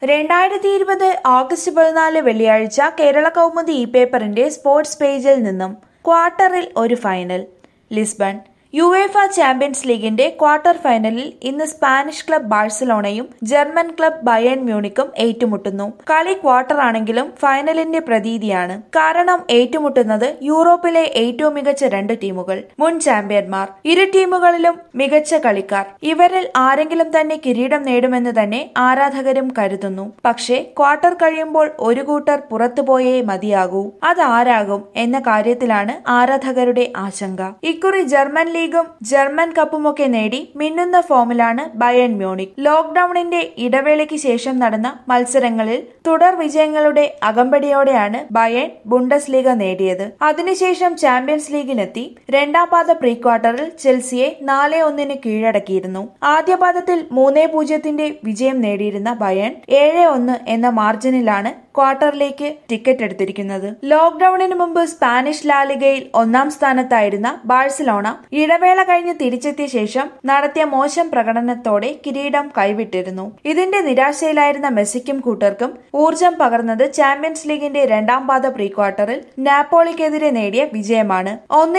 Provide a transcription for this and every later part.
2020 August 14 വെള്ളിയാഴ്ച Kerala Kaumudi e പേപ്പറിന്റെ sports പേജിൽ നിന്നും ക്വാർട്ടറിൽ ഒരു ഫൈനൽ. ലിസ്ബൺ യുവേഫ ചാമ്പ്യൻസ് ലീഗിന്റെ ക്വാർട്ടർ ഫൈനലിൽ ഇന്ന് സ്പാനിഷ് ക്ലബ് ബാഴ്സലോണയും ജർമ്മൻ ക്ലബ് ബയേൺ മ്യൂണിക്കും ഏറ്റുമുട്ടുന്നു. കളി ക്വാർട്ടർ ആണെങ്കിലും ഫൈനലിന്റെ പ്രതീതിയാണ്. കാരണം ഏറ്റുമുട്ടുന്നത് യൂറോപ്പിലെ ഏറ്റവും മികച്ച രണ്ട് ടീമുകൾ, മുൻ ചാമ്പ്യന്മാർ. ഇരു ടീമുകളിലും മികച്ച കളിക്കാർ. ഇവരിൽ ആരെങ്കിലും തന്നെ കിരീടം നേടുമെന്ന് തന്നെ ആരാധകരും കരുതുന്നു. പക്ഷേ ക്വാർട്ടർ കഴിയുമ്പോൾ ഒരു കൂട്ടർ പുറത്തുപോയേ മതിയാകൂ. അതാരാകും എന്ന കാര്യത്തിലാണ് ആരാധകരുടെ ആശങ്ക. ഇക്കുറി ജർമ്മൻ ലീഗും ജർമ്മൻ കപ്പുമൊക്കെ നേടി മിന്നുന്ന ഫോമിലാണ് ബയേൺ മ്യൂണിക്. ലോക്ഡൌണിന്റെ ഇടവേളയ്ക്ക് ശേഷം നടന്ന മത്സരങ്ങളിൽ തുടർ വിജയങ്ങളുടെ അകമ്പടിയോടെയാണ് ബയേൺ ബുണ്ടസ് ലീഗ നേടിയത്. അതിനുശേഷം ചാമ്പ്യൻസ് ലീഗിലെത്തി രണ്ടാം പാദ പ്രീ ക്വാർട്ടറിൽ ചെൽസിയെ 4-1 കീഴടക്കിയിരുന്നു. ആദ്യ പാദത്തിൽ 3-0 വിജയം നേടിയിരുന്ന ബയേൺ 7-1 എന്ന മാർജിനിലാണ് ക്വാർട്ടറിലേക്ക് ടിക്കറ്റ് എടുത്തിരിക്കുന്നത്. ലോക്ഡൌണിന് മുമ്പ് സ്പാനിഷ് ലാലിഗയിൽ 1-ാം സ്ഥാനത്തായിരുന്ന ബാഴ്സലോണ ഇടവേള കഴിഞ്ഞ് തിരിച്ചെത്തിയ ശേഷം നടത്തിയ മോശം പ്രകടനത്തോടെ കിരീടം കൈവിട്ടിരുന്നു. ഇതിന്റെ നിരാശയിലായിരുന്ന മെസ്സിക്കും കൂട്ടർക്കും ഊർജം പകർന്നത് ചാമ്പ്യൻസ് ലീഗിന്റെ രണ്ടാം പാദ പ്രീ ക്വാർട്ടറിൽ നാപ്പോളിക്കെതിരെ നേടിയ വിജയമാണ്.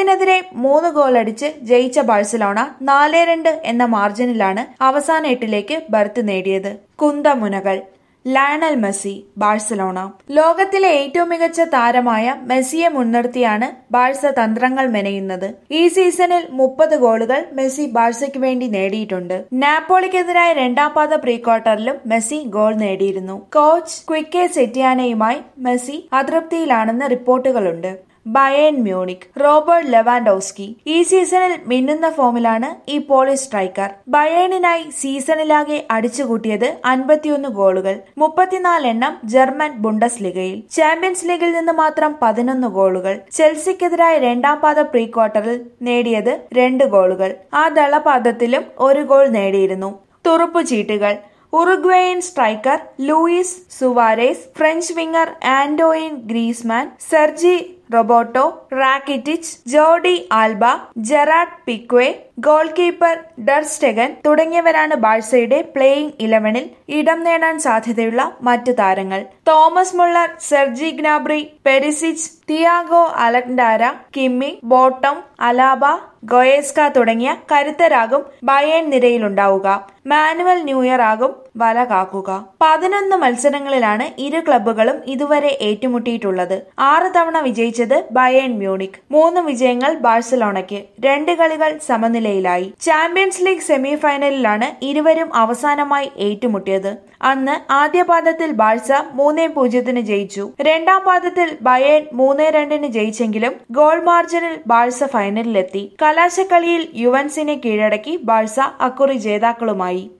1-3 ഗോളടിച്ച് ജയിച്ച ബാഴ്സലോണ 4-2 എന്ന മാർജിനിലാണ് അവസാന 8ലേക്ക് ബർത്ത് നേടിയത്. കുന്തമുനകൾ. Lionel Messi, Barcelona. ലോകത്തിലെ ഏറ്റവും മികച്ച താരമായ മെസ്സിയെ മുൻനിർത്തിയാണ് ബാഴ്സ തന്ത്രങ്ങൾ മെനയുന്നത്. ഈ സീസണിൽ 30 ഗോളുകൾ മെസ്സി ബാഴ്സയ്ക്ക് വേണ്ടി നേടിയിട്ടുണ്ട്. നാപ്പോളിക്കെതിരായ രണ്ടാം പാദ പ്രീ ക്വാർട്ടറിലും മെസ്സി ഗോൾ നേടിയിരുന്നു. കോച്ച് ക്വിക്കെ സെറ്റിയാനയുമായി മെസ്സി അതൃപ്തിയിലാണെന്ന് റിപ്പോർട്ടുകളുണ്ട്. Bayern Munich. Robert Lewandowski. ഈ സീസണിൽ മിന്നുന്ന ഫോമിലാണ് ഈ പോളിഷ് സ്ട്രൈക്കർ. ബയേണിനായി സീസണിലാകെ അടിച്ചുകൂട്ടിയത് 51 ഗോളുകൾ, 34 ജർമ്മൻ ബുണ്ടസ് ലീഗയിൽ. ചാമ്പ്യൻസ് ലീഗിൽ നിന്ന് മാത്രം 11 ഗോളുകൾ. ചെൽസിക്കെതിരായ രണ്ടാം പാദ പ്രീ ക്വാർട്ടറിൽ നേടിയത് 2 ഗോളുകൾ. ആ ദളപാദത്തിലും 1 ഗോൾ നേടിയിരുന്നു. തുറുപ്പുചീട്ടുകൾ. Uruguayan striker Luis Suarez, French winger Antoine Griezmann, Sergi Roberto, Rakitic, Jordi Alba, Gerard Pique, goalkeeper ter Stegen തുടങ്ങിയവരാണ് ബാഴ്സയുടെ പ്ലേയിംഗ് 11-ൽ ഇടം നേടാൻ സാധ്യതയുള്ള മറ്റു താരങ്ങൾ. Thomas Muller, Serge Gnabry, Perisic, Thiago Alcantara, Kimmich, ബോട്ടം, അലാബ, ഗോയേസ്ക തുടങ്ങിയ കരുത്തരാകും ബയേൺ നിരയിലുണ്ടാവുക. മാനുവൽ ന്യൂയർ ആകും വല കാക്കുക. 11 മത്സരങ്ങളിലാണ് ഇരു ക്ലബ്ബുകളും ഇതുവരെ ഏറ്റുമുട്ടിയിട്ടുള്ളത്. 6 തവണ വിജയിച്ചത് ബയേൺ മ്യൂണിക്. 3 വിജയങ്ങൾ ബാഴ്സലോണയ്ക്ക്. 2 കളികൾ സമനിലയിലായി. ചാമ്പ്യൻസ് ലീഗ് സെമി ഫൈനലിലാണ് ഇരുവരും അവസാനമായി ഏറ്റുമുട്ടിയത്. അന്ന് ആദ്യ പാദത്തിൽ ബാഴ്സ 3-0 ജയിച്ചു. രണ്ടാം പാദത്തിൽ ബയേൺ 3-2 ജയിച്ചെങ്കിലും ഗോൾ മാർജിനിൽ ബാഴ്സ ഫൈനലിലെത്തി. കലാശക്കളിയിൽ യുവൻസിനെ കീഴടക്കി ബാഴ്സ അക്കുറി ജേതാക്കളുമായി.